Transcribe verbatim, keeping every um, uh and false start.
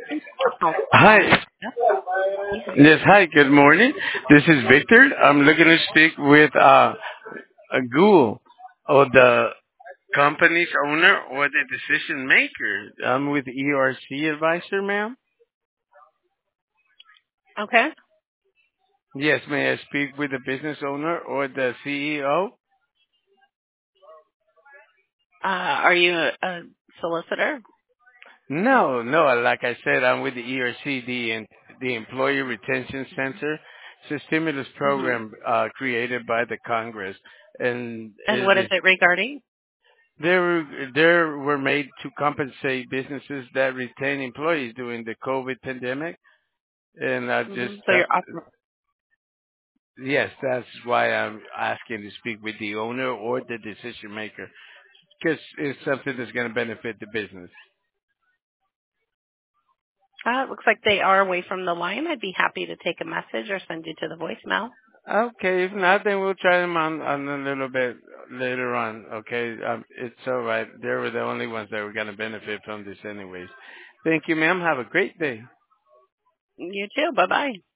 Oh, Hi. Yes, hi, good morning. This is Victor. I'm looking to speak with uh, a ghoul or the company's owner or the decision maker. I'm with E R C Advisor, ma'am. okay. Yes, may I speak with the business owner or the C E O? Uh, are you a, a solicitor? No, no, like I said, I'm with the E R C, the, en- the Employee Retention Center. It's a stimulus Hmm. program uh, created by the Congress. And And what is it, it regarding? They were they were made to compensate businesses that retain employees during the COVID pandemic, and I just Hmm. So uh, you're off- yes, that's why I'm asking to speak with the owner or the decision maker because it's something that's going to benefit the business. uh, it looks like they are away from the line. I'd be happy to take a message or send you to the voicemail. Okay, if not, then we'll try them on, on a little bit later on. Okay, um, it's all right. They were the only ones that were going to benefit from this, anyways. Thank you, ma'am. Have a great day. You too. Bye bye.